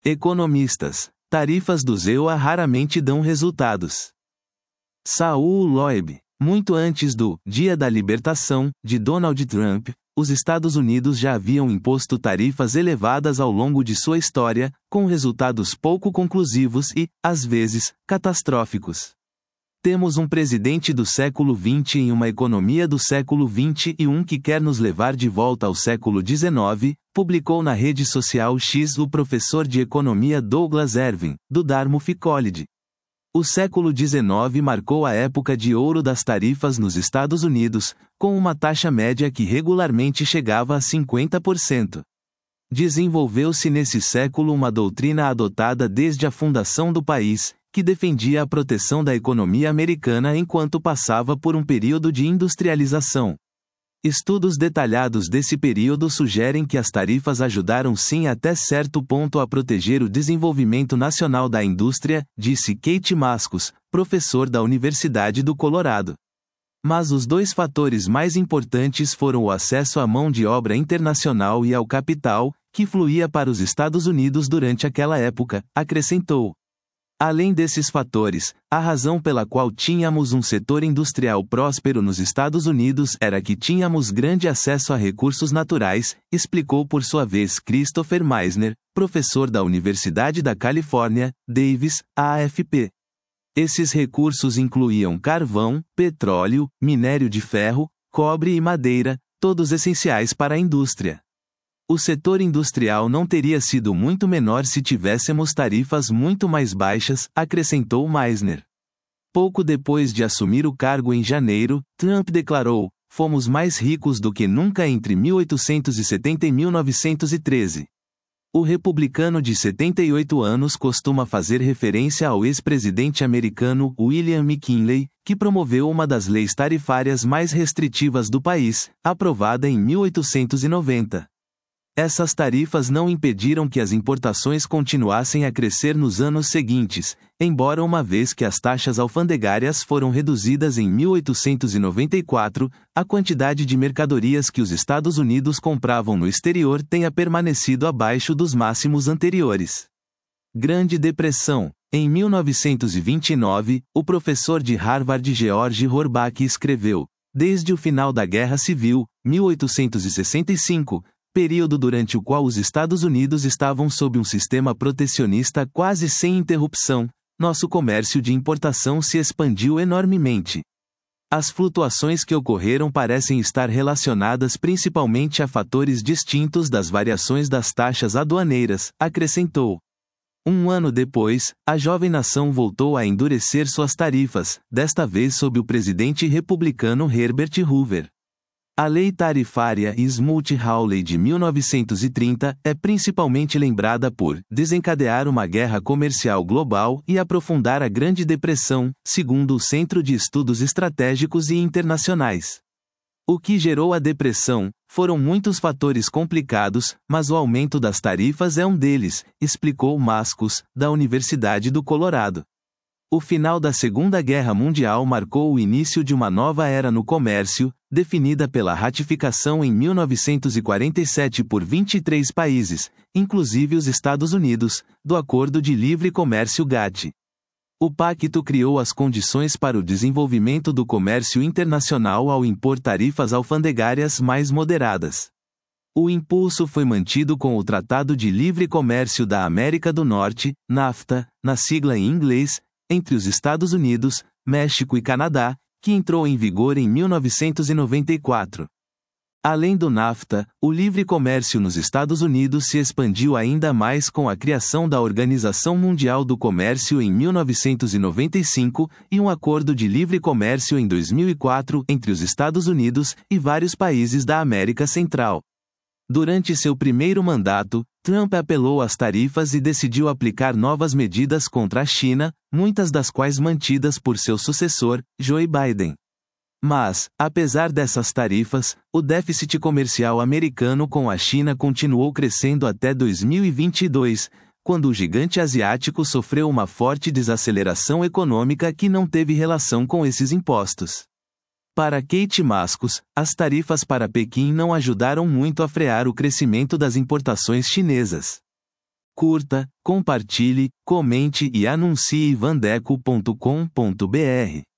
Economistas. Tarifas do EUA raramente dão resultados. Saul Loeb. Muito antes do Dia da Libertação, de Donald Trump, os Estados Unidos já haviam imposto tarifas elevadas ao longo de sua história, com resultados pouco conclusivos e, às vezes, catastróficos. Temos um presidente do século XX em uma economia do século XXI que quer nos levar de volta ao século XIX, publicou na rede social X o professor de economia Douglas Ervin, do Dartmouth College. O século XIX marcou a época de ouro das tarifas nos Estados Unidos, com uma taxa média que regularmente chegava a 50%. Desenvolveu-se nesse século uma doutrina adotada desde a fundação do país, que defendia a proteção da economia americana enquanto passava por um período de industrialização. Estudos detalhados desse período sugerem que as tarifas ajudaram sim até certo ponto a proteger o desenvolvimento nacional da indústria, disse Kate Mascos, professor da Universidade do Colorado. Mas os dois fatores mais importantes foram o acesso à mão de obra internacional e ao capital, que fluía para os Estados Unidos durante aquela época, acrescentou. Além desses fatores, a razão pela qual tínhamos um setor industrial próspero nos Estados Unidos era que tínhamos grande acesso a recursos naturais, explicou por sua vez Christopher Meisner, professor da Universidade da Califórnia, Davis, AFP. Esses recursos incluíam carvão, petróleo, minério de ferro, cobre e madeira, todos essenciais para a indústria. O setor industrial não teria sido muito menor se tivéssemos tarifas muito mais baixas, acrescentou Meisner. Pouco depois de assumir o cargo em janeiro, Trump declarou: fomos mais ricos do que nunca entre 1870 e 1913. O republicano de 78 anos costuma fazer referência ao ex-presidente americano William McKinley, que promoveu uma das leis tarifárias mais restritivas do país, aprovada em 1890. Essas tarifas não impediram que as importações continuassem a crescer nos anos seguintes, embora uma vez que as taxas alfandegárias foram reduzidas em 1894, a quantidade de mercadorias que os Estados Unidos compravam no exterior tenha permanecido abaixo dos máximos anteriores. Grande Depressão. Em 1929, o professor de Harvard George Horbach escreveu: desde o final da Guerra Civil, 1865, período durante o qual os Estados Unidos estavam sob um sistema protecionista quase sem interrupção, nosso comércio de importação se expandiu enormemente. As flutuações que ocorreram parecem estar relacionadas principalmente a fatores distintos das variações das taxas aduaneiras, acrescentou. Um ano depois, a jovem nação voltou a endurecer suas tarifas, desta vez sob o presidente republicano Herbert Hoover. A Lei Tarifária Smoot-Hawley de 1930 é principalmente lembrada por desencadear uma guerra comercial global e aprofundar a Grande Depressão, segundo o Centro de Estudos Estratégicos e Internacionais. O que gerou a depressão foram muitos fatores complicados, mas o aumento das tarifas é um deles, explicou Mascos, da Universidade do Colorado. O final da Segunda Guerra Mundial marcou o início de uma nova era no comércio, definida pela ratificação em 1947 por 23 países, inclusive os Estados Unidos, do Acordo de Livre Comércio GATT. O pacto criou as condições para o desenvolvimento do comércio internacional ao impor tarifas alfandegárias mais moderadas. O impulso foi mantido com o Tratado de Livre Comércio da América do Norte, NAFTA, na sigla em inglês, entre os Estados Unidos, México e Canadá, que entrou em vigor em 1994. Além do NAFTA, o livre comércio nos Estados Unidos se expandiu ainda mais com a criação da Organização Mundial do Comércio em 1995 e um acordo de livre comércio em 2004 entre os Estados Unidos e vários países da América Central. Durante seu primeiro mandato, Trump apelou às tarifas e decidiu aplicar novas medidas contra a China, muitas das quais mantidas por seu sucessor, Joe Biden. Mas, apesar dessas tarifas, o déficit comercial americano com a China continuou crescendo até 2022, quando o gigante asiático sofreu uma forte desaceleração econômica que não teve relação com esses impostos. Para Kate Mascos, as tarifas para Pequim não ajudaram muito a frear o crescimento das importações chinesas. Curta, compartilhe, comente e anuncie vandeco.com.br.